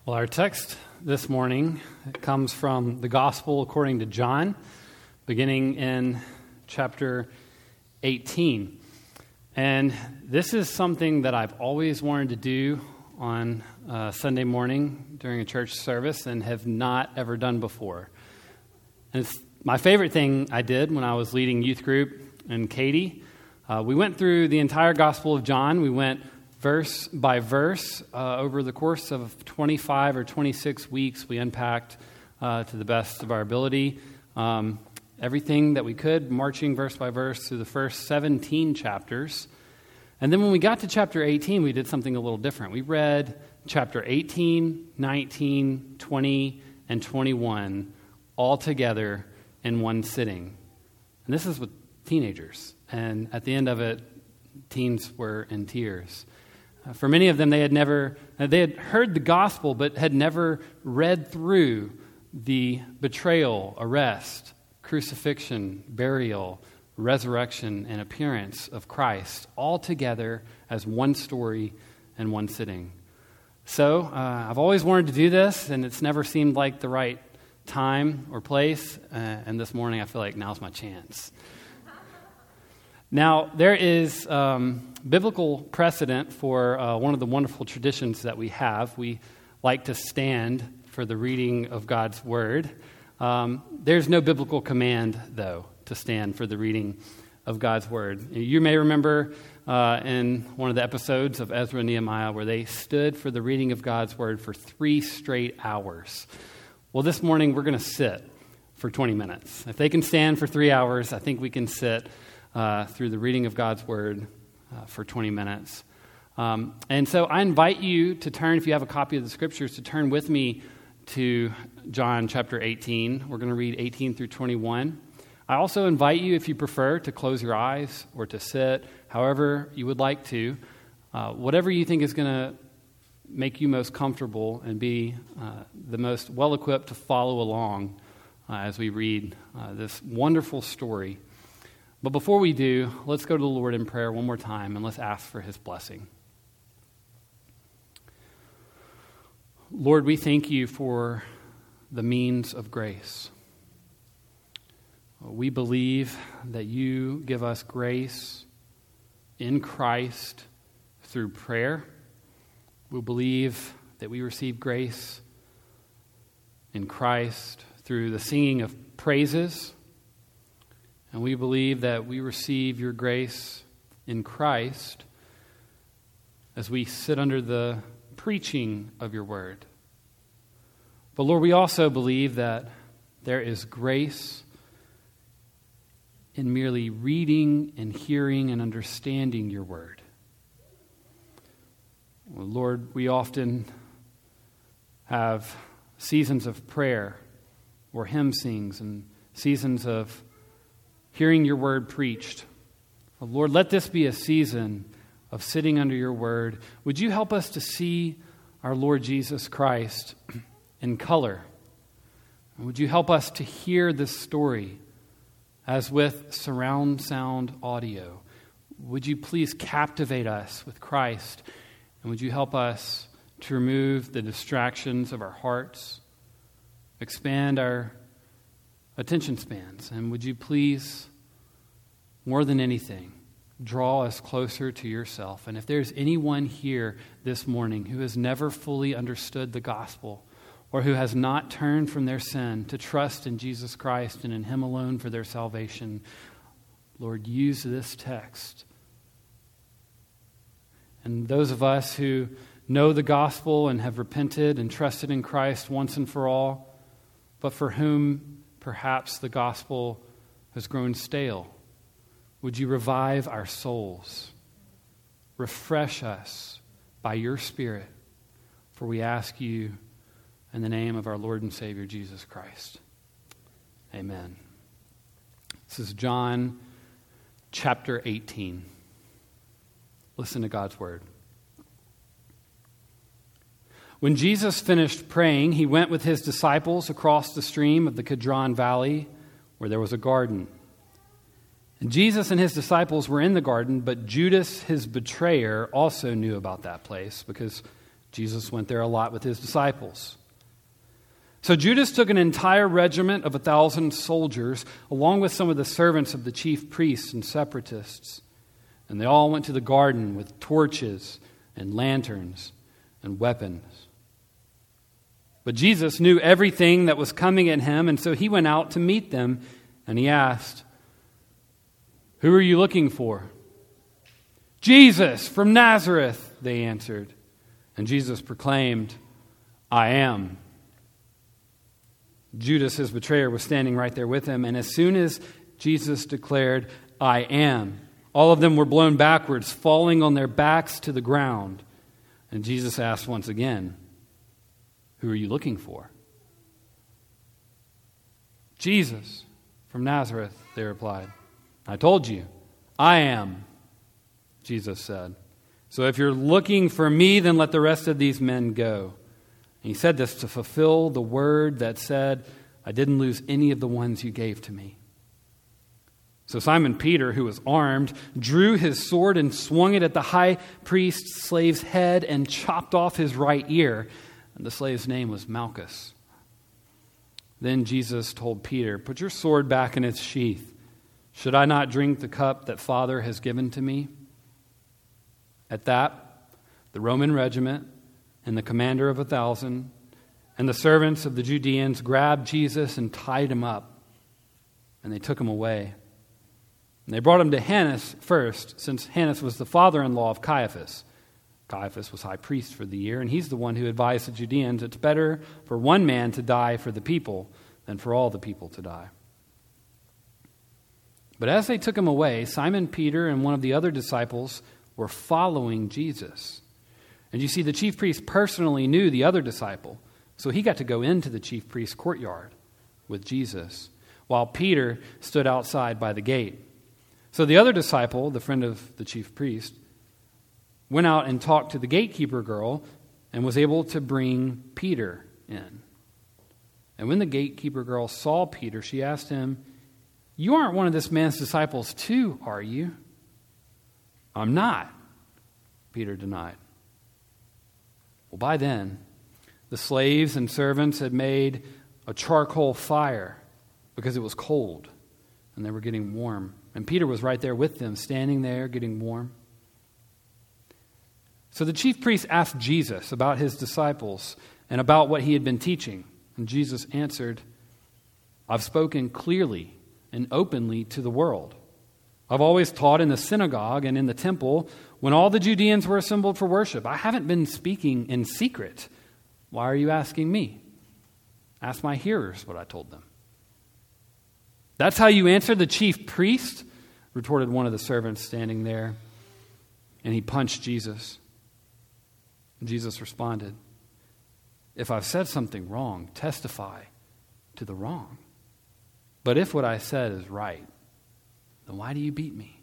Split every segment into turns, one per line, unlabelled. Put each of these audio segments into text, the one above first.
Well, our text this morning comes from the Gospel according to John, beginning in chapter 18. And this is something that I've always wanted to do on Sunday morning during a church service and have not ever done before. And it's my favorite thing I did when I was leading youth group in Katy. We went through the entire Gospel of John. We went verse by verse over the course of 25 or 26 weeks. We unpacked to the best of our ability everything that we could, marching verse by verse through the first 17 chapters. And then when we got to chapter 18, we did something a little different. We read chapter 18, 19, 20, and 21 all together in one sitting. And this is with teenagers. And at the end of it, teens were in tears. For many of them, they had heard the gospel, but had never read through the betrayal, arrest, crucifixion, burial, resurrection, and appearance of Christ, all together as one story in one sitting. So I've always wanted to do this, and it's never seemed like the right time or place. And this morning, I feel like now's my chance. Now, there is biblical precedent for one of the wonderful traditions that we have. We like to stand for the reading of God's Word. There's no biblical command, though, to stand for the reading of God's Word. You may remember in one of the episodes of Ezra and Nehemiah where they stood for the reading of God's Word for 3 straight hours. Well, this morning we're going to sit for 20 minutes. If they can stand for 3 hours, I think we can sit through the reading of God's Word for 20 minutes. And so I invite you to turn, if you have a copy of the Scriptures, to turn with me to John chapter 18. We're going to read 18 through 21. I also invite you, if you prefer, to close your eyes or to sit, however you would like to. Whatever you think is going to make you most comfortable and be the most well-equipped to follow along as we read this wonderful story. But before we do, let's go to the Lord in prayer one more time and let's ask for His blessing. Lord, we thank you for the means of grace. We believe that you give us grace in Christ through prayer. We believe that we receive grace in Christ through the singing of praises. And we believe that we receive your grace in Christ as we sit under the preaching of your word. But Lord, we also believe that there is grace in merely reading and hearing and understanding your word. Well, Lord, we often have seasons of prayer or hymn sings and seasons of hearing your word preached. Oh, Lord, let this be a season of sitting under your word. Would you help us to see our Lord Jesus Christ in color? And would you help us to hear this story as with surround sound audio? Would you please captivate us with Christ? And would you help us to remove the distractions of our hearts, expand our attention spans, and would you please, more than anything, draw us closer to yourself. And if there's anyone here this morning who has never fully understood the gospel or who has not turned from their sin to trust in Jesus Christ and in Him alone for their salvation, Lord, use this text. And those of us who know the gospel and have repented and trusted in Christ once and for all, but for whom perhaps the gospel has grown stale, would you revive our souls? Refresh us by your Spirit, for we ask you in the name of our Lord and Savior, Jesus Christ. Amen. This is John chapter 18. Listen to God's word. When Jesus finished praying, he went with his disciples across the stream of the Kidron Valley, where there was a garden. And Jesus and his disciples were in the garden, but Judas, his betrayer, also knew about that place because Jesus went there a lot with his disciples. So Judas took an entire regiment of 1,000 soldiers, along with some of the servants of the chief priests and separatists. And they all went to the garden with torches and lanterns and weapons. But Jesus knew everything that was coming at him, and so he went out to meet them, and he asked, "Who are you looking for?" "Jesus from Nazareth," they answered. And Jesus proclaimed, "I am." Judas, his betrayer, was standing right there with him, and as soon as Jesus declared, "I am," all of them were blown backwards, falling on their backs to the ground. And Jesus asked once again, "Who are you looking for?" "Jesus from Nazareth," they replied. "I told you, I am," Jesus said. "So if you're looking for me, then let the rest of these men go." And he said this to fulfill the word that said, "I didn't lose any of the ones you gave to me." So Simon Peter, who was armed, drew his sword and swung it at the high priest's slave's head and chopped off his right ear. And the slave's name was Malchus. Then Jesus told Peter, "Put your sword back in its sheath. Should I not drink the cup that Father has given to me?" At that, the Roman regiment and the commander of 1,000 and the servants of the Judeans grabbed Jesus and tied him up, and they took him away. And they brought him to Annas first, since Annas was the father-in-law of Caiaphas. Caiaphas was high priest for the year, and he's the one who advised the Judeans, "It's better for one man to die for the people than for all the people to die." But as they took him away, Simon Peter and one of the other disciples were following Jesus. And you see, the chief priest personally knew the other disciple, so he got to go into the chief priest's courtyard with Jesus, while Peter stood outside by the gate. So the other disciple, the friend of the chief priest, went out and talked to the gatekeeper girl and was able to bring Peter in. And when the gatekeeper girl saw Peter, she asked him, "You aren't one of this man's disciples too, are you?" "I'm not," Peter denied. Well, by then, the slaves and servants had made a charcoal fire because it was cold and they were getting warm. And Peter was right there with them, standing there getting warm. So the chief priest asked Jesus about his disciples and about what he had been teaching. And Jesus answered, "I've spoken clearly and openly to the world. I've always taught in the synagogue and in the temple when all the Judeans were assembled for worship. I haven't been speaking in secret. Why are you asking me? Ask my hearers what I told them." "That's how you answer the chief priest?" retorted one of the servants standing there. And he punched Jesus. And Jesus responded, "If I've said something wrong, testify to the wrong. But if what I said is right, then why do you beat me?"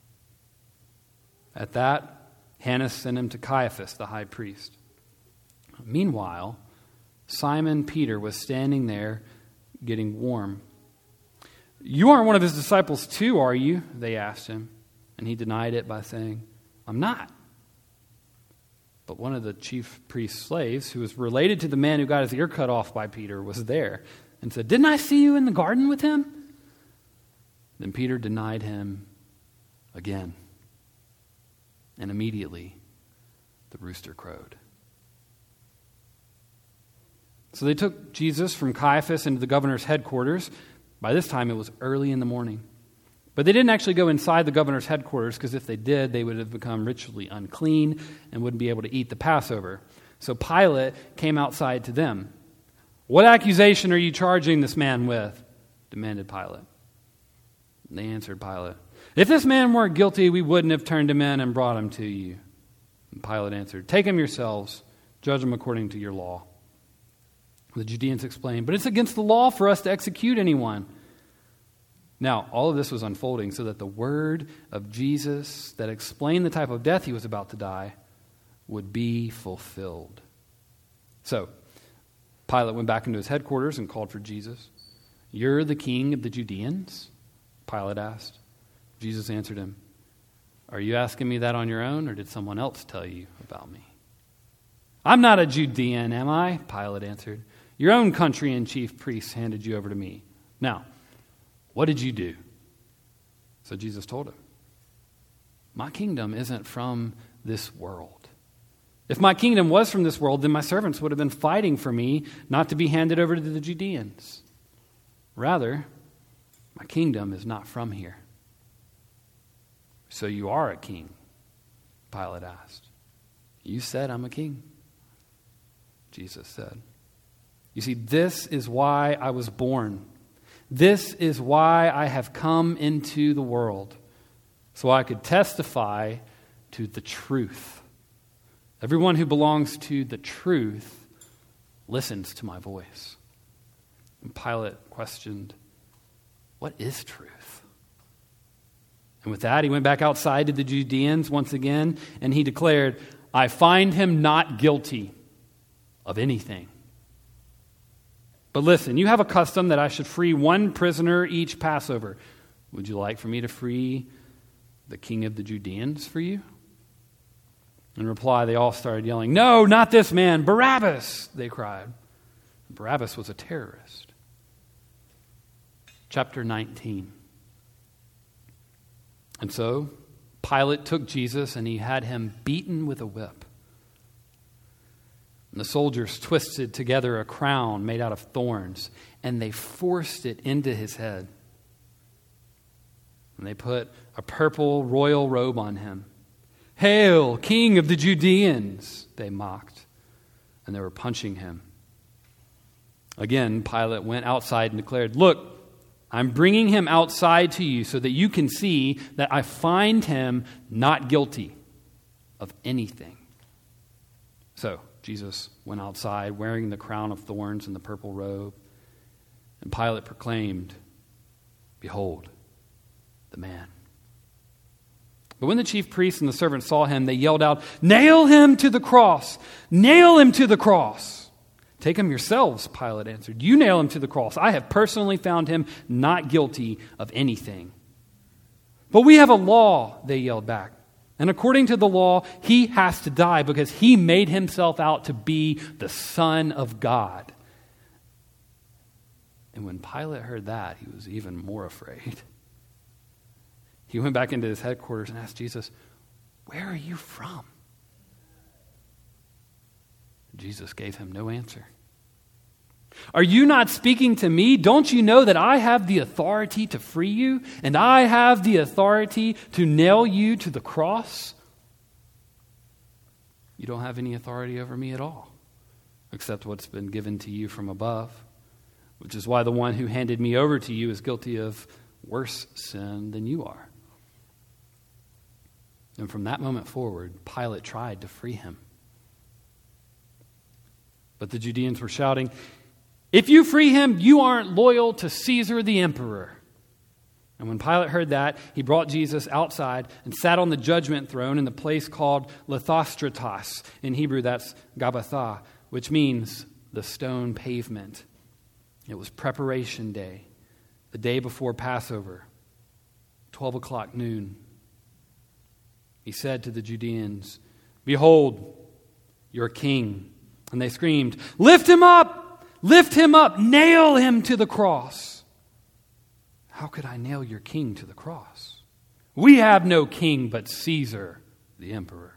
At that, Annas sent him to Caiaphas, the high priest. Meanwhile, Simon Peter was standing there getting warm. "You aren't one of his disciples too, are you?" they asked him. And he denied it by saying, "I'm not." But one of the chief priest's slaves, who was related to the man who got his ear cut off by Peter, was there and said, "Didn't I see you in the garden with him?" Then Peter denied him again. And immediately the rooster crowed. So they took Jesus from Caiaphas into the governor's headquarters. By this time it was early in the morning. But they didn't actually go inside the governor's headquarters, because if they did, they would have become ritually unclean and wouldn't be able to eat the Passover. So Pilate came outside to them. "What accusation are you charging this man with?" demanded Pilate. And they answered Pilate, "If this man weren't guilty, we wouldn't have turned him in and brought him to you." And Pilate answered, "Take him yourselves, judge him according to your law." The Judeans explained, "But it's against the law for us to execute anyone." Now, all of this was unfolding so that the word of Jesus that explained the type of death he was about to die would be fulfilled. So, Pilate went back into his headquarters and called for Jesus. "You're the king of the Judeans?" Pilate asked. Jesus answered him, "Are you asking me that on your own, or did someone else tell you about me?" I'm not a Judean, am I? Pilate answered. Your own country and chief priests handed you over to me. Now, what did you do? So Jesus told him, my kingdom isn't from this world. If my kingdom was from this world, then my servants would have been fighting for me not to be handed over to the Judeans. Rather, my kingdom is not from here. So you are a king? Pilate asked. You said I'm a king, Jesus said. You see, this is why I was born. This is why I have come into the world, so I could testify to the truth. Everyone who belongs to the truth listens to my voice. And Pilate questioned, what is truth? And with that, he went back outside to the Judeans once again, and he declared, I find him not guilty of anything. But listen, you have a custom that I should free one prisoner each Passover. Would you like for me to free the king of the Judeans for you? In reply, they all started yelling, no, not this man, Barabbas, they cried. Barabbas was a terrorist. Chapter 19. And so Pilate took Jesus and he had him beaten with a whip. And the soldiers twisted together a crown made out of thorns, and they forced it into his head. And they put a purple royal robe on him. Hail, King of the Judeans, they mocked, and they were punching him. Again, Pilate went outside and declared, look, I'm bringing him outside to you so that you can see that I find him not guilty of anything. So Jesus went outside wearing the crown of thorns and the purple robe. And Pilate proclaimed, behold, the man. But when the chief priests and the servants saw him, they yelled out, nail him to the cross! Nail him to the cross! Take him yourselves, Pilate answered. You nail him to the cross. I have personally found him not guilty of anything. But we have a law, they yelled back. And according to the law, he has to die because he made himself out to be the Son of God. And when Pilate heard that, he was even more afraid. He went back into his headquarters and asked Jesus, where are you from? Jesus gave him no answer. Are you not speaking to me? Don't you know that I have the authority to free you? And I have the authority to nail you to the cross? You don't have any authority over me at all, except what's been given to you from above, which is why the one who handed me over to you is guilty of worse sin than you are. And from that moment forward, Pilate tried to free him. But the Judeans were shouting, if you free him, you aren't loyal to Caesar the emperor. And when Pilate heard that, he brought Jesus outside and sat on the judgment throne in the place called Lithostratos. In Hebrew, that's Gabbatha, which means the stone pavement. It was preparation day, the day before Passover, 12 o'clock noon. He said to the Judeans, behold, your king. And they screamed, lift him up! Lift him up! Nail him to the cross! How could I nail your king to the cross? We have no king but Caesar, the emperor.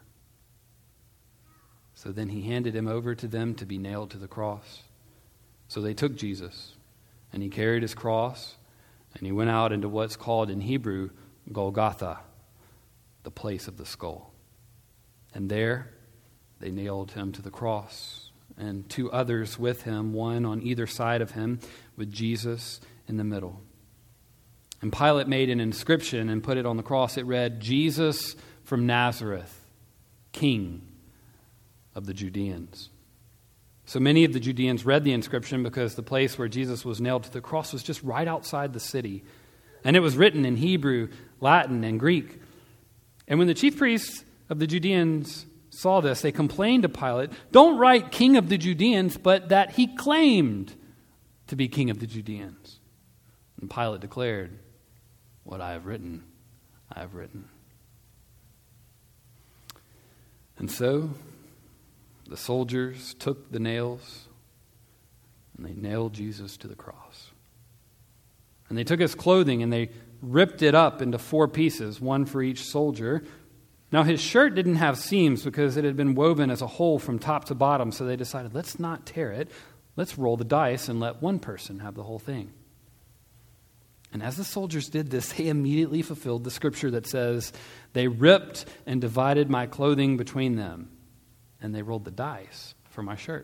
So then he handed him over to them to be nailed to the cross. So they took Jesus, and he carried his cross, and he went out into what's called in Hebrew, Golgotha, the place of the skull. And there they nailed him to the cross, and two others with him, one on either side of him, with Jesus in the middle. And Pilate made an inscription and put it on the cross. It read, Jesus from Nazareth, King of the Judeans. So many of the Judeans read the inscription because the place where Jesus was nailed to the cross was just right outside the city. And it was written in Hebrew, Latin, and Greek. And when the chief priests of the Judeans saw this, they complained to Pilate, don't write King of the Judeans, but that he claimed to be King of the Judeans. And Pilate declared, what I have written, I have written. And so The soldiers took the nails and they nailed Jesus to the cross. And they took his clothing and they ripped it up into 4 pieces, one for each soldier. Now his shirt didn't have seams because it had been woven as a whole from top to bottom, so they decided, let's not tear it. Let's roll the dice and let one person have the whole thing. And as the soldiers did this, they immediately fulfilled the scripture that says, they ripped and divided my clothing between them, and they rolled the dice for my shirt.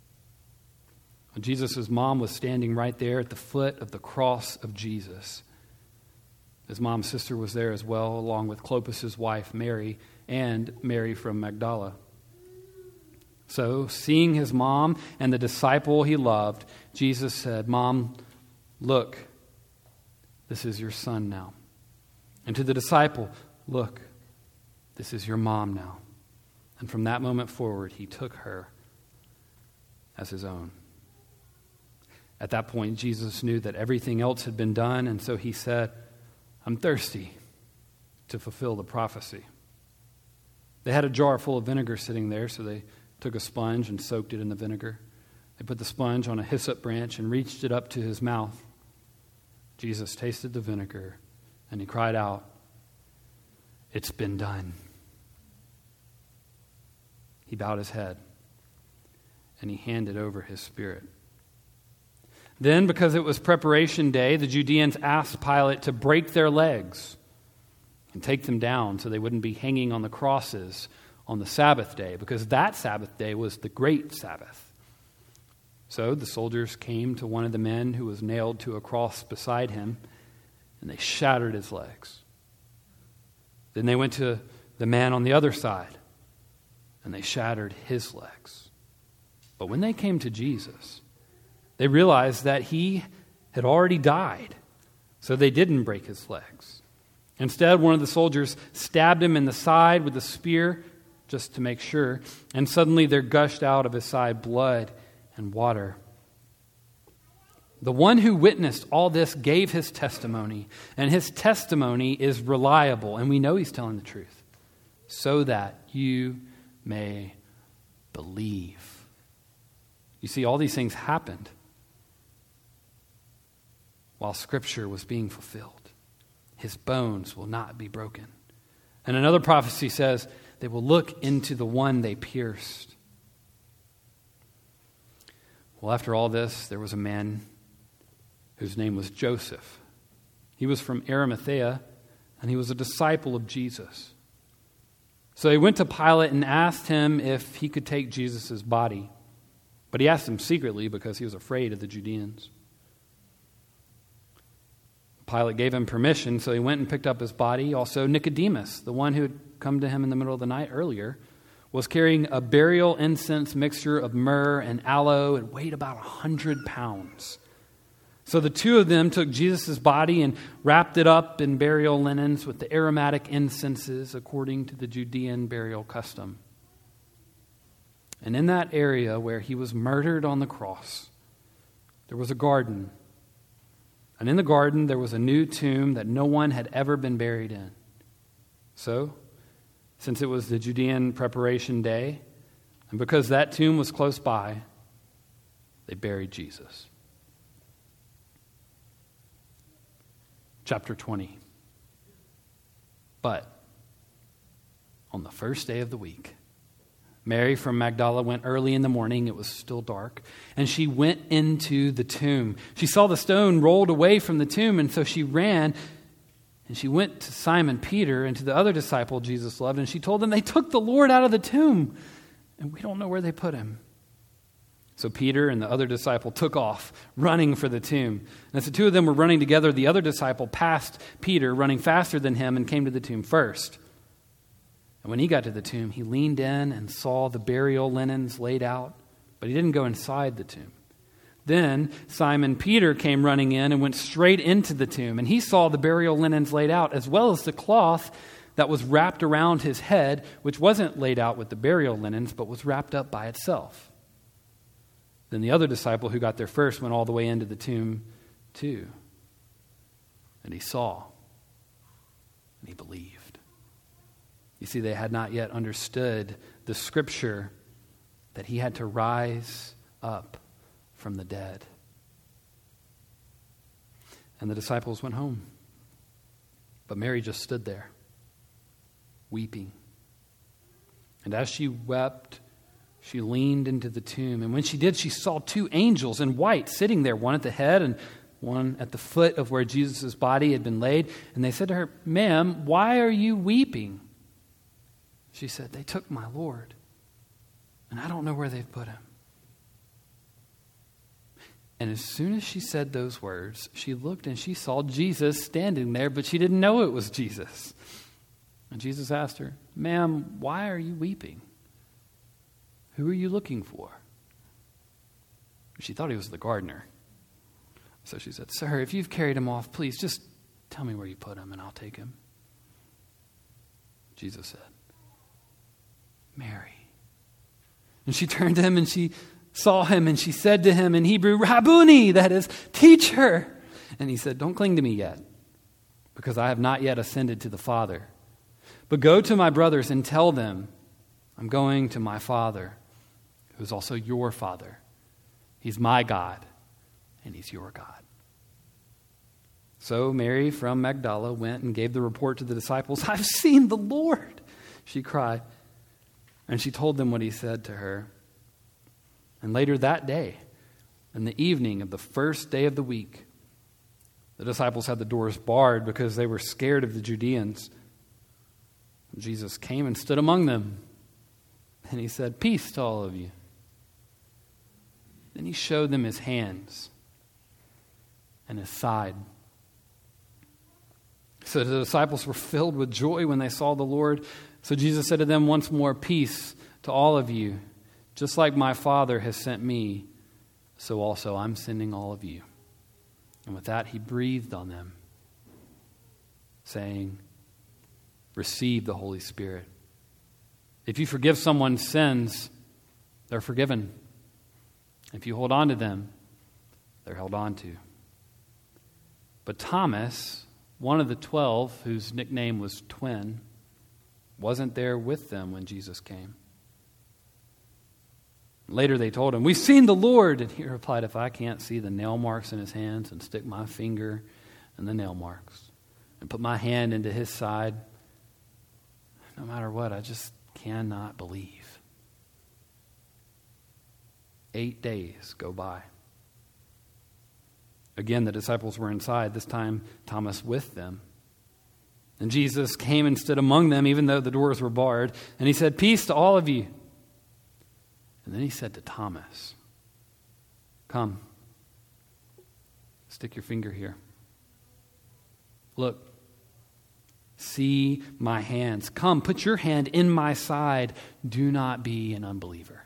Jesus' mom was standing right there at the foot of the cross of Jesus. His mom's sister was there as well, along with Clopas' wife, Mary, and Mary from Magdala. So, seeing his mom and the disciple he loved, Jesus said, "Mom, look, this is your son now." And to the disciple, "Look, this is your mom now." And from that moment forward, he took her as his own. At that point, Jesus knew that everything else had been done, and so he said, "I'm thirsty," to fulfill the prophecy. They had a jar full of vinegar sitting there, so they took a sponge and soaked it in the vinegar. They put the sponge on a hyssop branch and reached it up to his mouth. Jesus tasted the vinegar, and he cried out, "It's been done." He bowed his head, and he handed over his spirit. Then, because it was preparation day, the Judeans asked Pilate to break their legs and take them down so they wouldn't be hanging on the crosses on the Sabbath day, because that Sabbath day was the great Sabbath. So the soldiers came to one of the men who was nailed to a cross beside him, and they shattered his legs. Then they went to the man on the other side, and they shattered his legs. But when they came to Jesus, they realized that he had already died, so they didn't break his legs. Instead, one of the soldiers stabbed him in the side with a spear, just to make sure, and suddenly there gushed out of his side blood and water. The one who witnessed all this gave his testimony, and his testimony is reliable, and we know he's telling the truth, so that you may believe. You see, all these things happened while Scripture was being fulfilled. His bones will not be broken. And another prophecy says, they will look into the one they pierced. Well, after all this, there was a man whose name was Joseph. He was from Arimathea, and he was a disciple of Jesus. So they went to Pilate and asked him if he could take Jesus' body. But he asked him secretly because he was afraid of the Judeans. Pilate gave him permission, so he went and picked up his body. Also, Nicodemus, the one who had come to him in the middle of the night earlier, was carrying a burial incense mixture of myrrh and aloe. It weighed about 100 pounds. So the two of them took Jesus' body and wrapped it up in burial linens with the aromatic incenses according to the Judean burial custom. And in that area where he was murdered on the cross, there was a garden. And in the garden, there was a new tomb that no one had ever been buried in. So, since it was the Judean preparation day, and because that tomb was close by, they buried Jesus. Chapter 20. But on the first day of the week, Mary from Magdala went early in the morning. It was still dark. And she went into the tomb. She saw the stone rolled away from the tomb, and so she ran. And she went to Simon Peter and to the other disciple Jesus loved, and she told them, "They took the Lord out of the tomb, and we don't know where they put him." So Peter and the other disciple took off, running for the tomb. And as the two of them were running together, the other disciple passed Peter, running faster than him, and came to the tomb first. And when he got to the tomb, he leaned in and saw the burial linens laid out, but he didn't go inside the tomb. Then Simon Peter came running in and went straight into the tomb, and he saw the burial linens laid out, as well as the cloth that was wrapped around his head, which wasn't laid out with the burial linens, but was wrapped up by itself. Then the other disciple who got there first went all the way into the tomb too. And he saw, and he believed. You see, they had not yet understood the scripture that he had to rise up from the dead. And the disciples went home. But Mary just stood there, weeping. And as she wept, she leaned into the tomb. And when she did, she saw two angels in white sitting there, one at the head and one at the foot of where Jesus' body had been laid. And they said to her, "Ma'am, why are you weeping?" She said, "They took my Lord, and I don't know where they've put him." And as soon as she said those words, she looked and she saw Jesus standing there, but she didn't know it was Jesus. And Jesus asked her, "Ma'am, why are you weeping? Who are you looking for?" She thought he was the gardener. So she said, "Sir, if you've carried him off, please just tell me where you put him and I'll take him." Jesus said, "Mary." And she turned to him and she saw him and she said to him in Hebrew, "Rabboni," that is, teacher. And he said, "Don't cling to me yet, because I have not yet ascended to the Father. But go to my brothers and tell them, I'm going to my Father, who is also your Father. He's my God, and he's your God." So Mary from Magdala went and gave the report to the disciples. "I've seen the Lord," she cried. And she told them what he said to her. And later that day, in the evening of the first day of the week, the disciples had the doors barred because they were scared of the Judeans. Jesus came and stood among them, and he said, "Peace to all of you." Then he showed them his hands and his side. So the disciples were filled with joy when they saw the Lord. So Jesus said to them once more, "Peace to all of you. Just like my Father has sent me, so also I'm sending all of you." And with that, he breathed on them, saying, "Receive the Holy Spirit. If you forgive someone's sins, they're forgiven. If you hold on to them, they're held on to." But Thomas, one of the 12, whose nickname was Twin, wasn't there with them when Jesus came. Later they told him, "We've seen the Lord." And he replied, "If I can't see the nail marks in his hands and stick my finger in the nail marks and put my hand into his side, no matter what, I just cannot believe." 8 days go by. Again, the disciples were inside, this time Thomas with them. And Jesus came and stood among them, even though the doors were barred. And he said, "Peace to all of you." And then he said to Thomas, "Come, stick your finger here. Look, see my hands. Come, put your hand in my side. Do not be an unbeliever.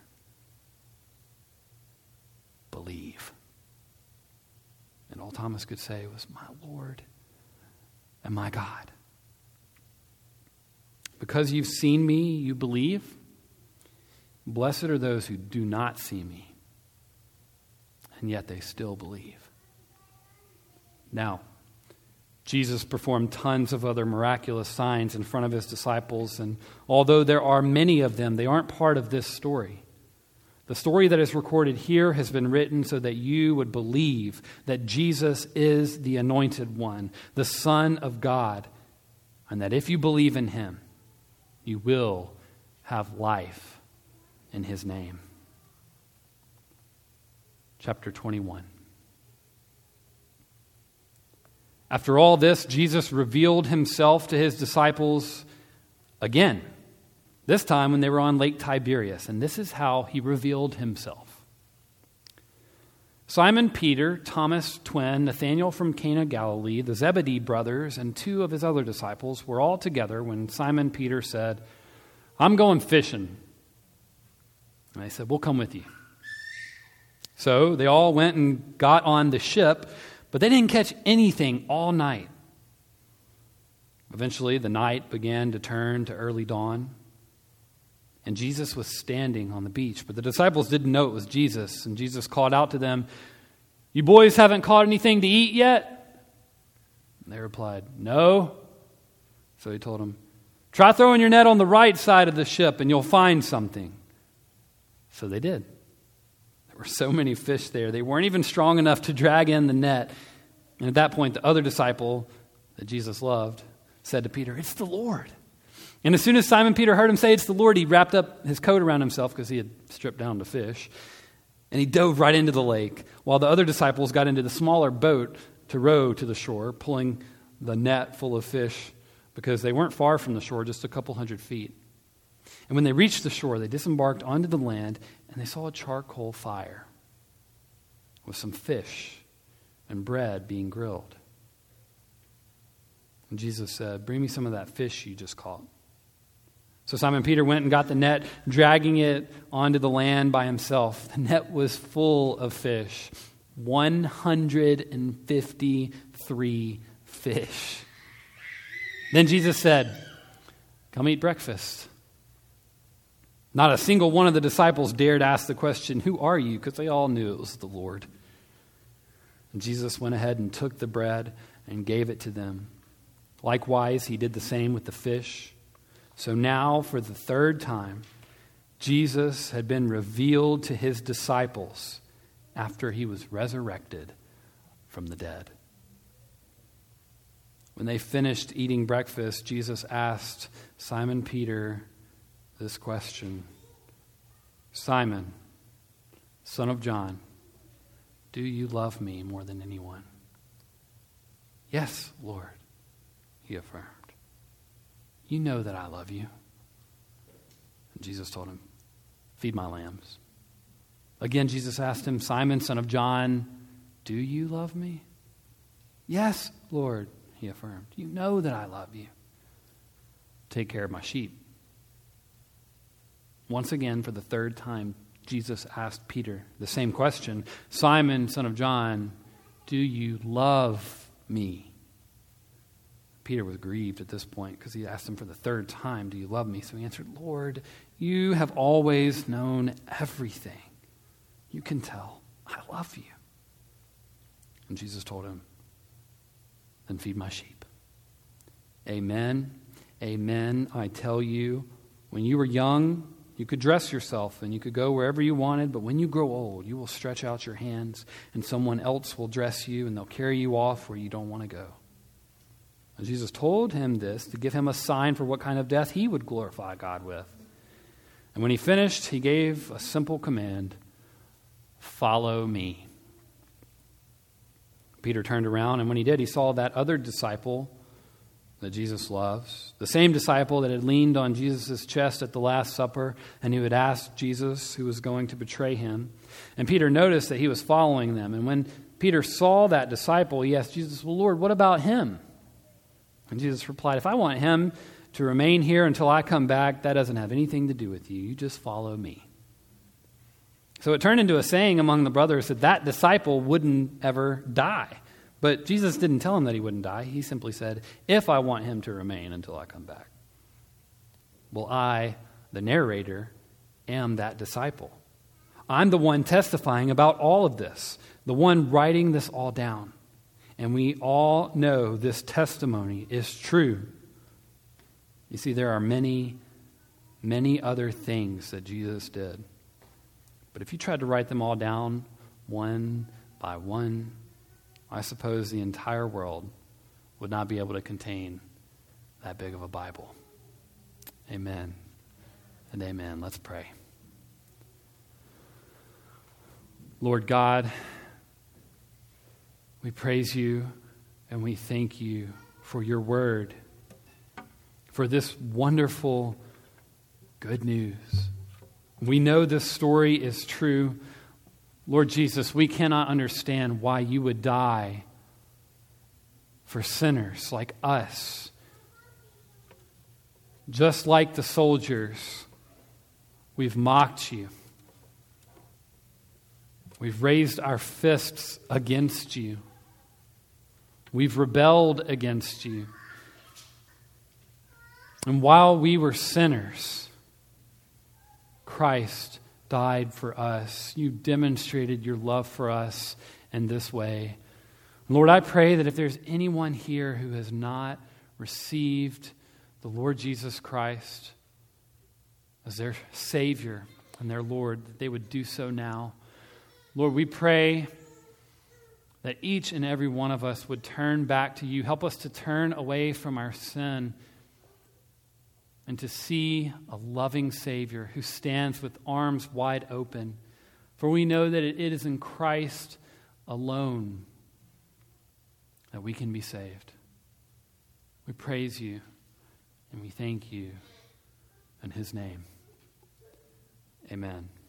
Believe." And all Thomas could say was, "My Lord and my God." Because you've seen me, you believe? Blessed are those who do not see me, and yet they still believe. Now, Jesus performed tons of other miraculous signs in front of his disciples, and although there are many of them, they aren't part of this story. The story that is recorded here has been written so that you would believe that Jesus is the Anointed One, the Son of God, and that if you believe in him, you will have life in his name. Chapter 21. After all this, Jesus revealed himself to his disciples again, this time when they were on Lake Tiberias. And this is how he revealed himself. Simon Peter, Thomas, twin, Nathanael from Cana, Galilee, the Zebedee brothers, and 2 of his other disciples were all together when Simon Peter said, "I'm going fishing." And they said, "We'll come with you." So they all went and got on the ship, but they didn't catch anything all night. Eventually, the night began to turn to early dawn, and Jesus was standing on the beach. But the disciples didn't know it was Jesus, and Jesus called out to them, "You boys haven't caught anything to eat yet?" And they replied, "No." So he told them, "Try throwing your net on the right side of the ship, and you'll find something." So they did. There were so many fish there. They weren't even strong enough to drag in the net. And at that point, the other disciple that Jesus loved said to Peter, "It's the Lord." And as soon as Simon Peter heard him say, "It's the Lord," he wrapped up his coat around himself because he had stripped down to fish. And he dove right into the lake, while the other disciples got into the smaller boat to row to the shore, pulling the net full of fish because they weren't far from the shore, just a couple hundred feet. And when they reached the shore, they disembarked onto the land, and they saw a charcoal fire with some fish and bread being grilled. And Jesus said, "Bring me some of that fish you just caught." So Simon Peter went and got the net, dragging it onto the land by himself. The net was full of fish, 153 fish. Then Jesus said, "Come eat breakfast." Not a single one of the disciples dared ask the question, "Who are you?" because they all knew it was the Lord. And Jesus went ahead and took the bread and gave it to them. Likewise, he did the same with the fish. So now, for the third time, Jesus had been revealed to his disciples after he was resurrected from the dead. When they finished eating breakfast, Jesus asked Simon Peter this question: "Simon, son of John, do you love me more than anyone?" "Yes, Lord," he affirmed. "You know that I love you." And Jesus told him, "Feed my lambs." Again, Jesus asked him, "Simon, son of John, do you love me?" "Yes, Lord," he affirmed. "You know that I love you." "Take care of my sheep." Once again, for the third time, Jesus asked Peter the same question: "Simon, son of John, do you love me?" Peter was grieved at this point because he asked him for the third time, "Do you love me?" So he answered, "Lord, you have always known everything. You can tell I love you." And Jesus told him, "Then feed my sheep. Amen, amen, I tell you, when you were young, you could dress yourself and you could go wherever you wanted, but when you grow old, you will stretch out your hands and someone else will dress you and they'll carry you off where you don't want to go." And Jesus told him this to give him a sign for what kind of death he would glorify God with. And when he finished, he gave a simple command: "Follow me." Peter turned around, and when he did, he saw that other disciple that Jesus loves, the same disciple that had leaned on Jesus' chest at the Last Supper and who had asked Jesus who was going to betray him. And Peter noticed that he was following them. And when Peter saw that disciple, he asked Jesus, "Well, Lord, what about him?" And Jesus replied, "If I want him to remain here until I come back, that doesn't have anything to do with you. You just follow me." So it turned into a saying among the brothers that that disciple wouldn't ever die. But Jesus didn't tell him that he wouldn't die. He simply said, "If I want him to remain until I come back." Well, I, the narrator, am that disciple. I'm the one testifying about all of this, the one writing this all down. And we all know this testimony is true. You see, there are many, many other things that Jesus did. But if you tried to write them all down one by one, I suppose the entire world would not be able to contain that big of a Bible. Amen and amen. Let's pray. Lord God, we praise you and we thank you for your word, for this wonderful good news. We know this story is true. Lord Jesus, we cannot understand why you would die for sinners like us. Just like the soldiers, we've mocked you. We've raised our fists against you. We've rebelled against you. And while we were sinners, Christ died for us. You demonstrated your love for us in this way. Lord, I pray that if there's anyone here who has not received the Lord Jesus Christ as their Savior, and their Lord, that they would do so now. Lord, we pray that each and every one of us would turn back to you. Help us to turn away from our sin and to see a loving Savior who stands with arms wide open. For we know that it is in Christ alone that we can be saved. We praise you and we thank you in his name. Amen.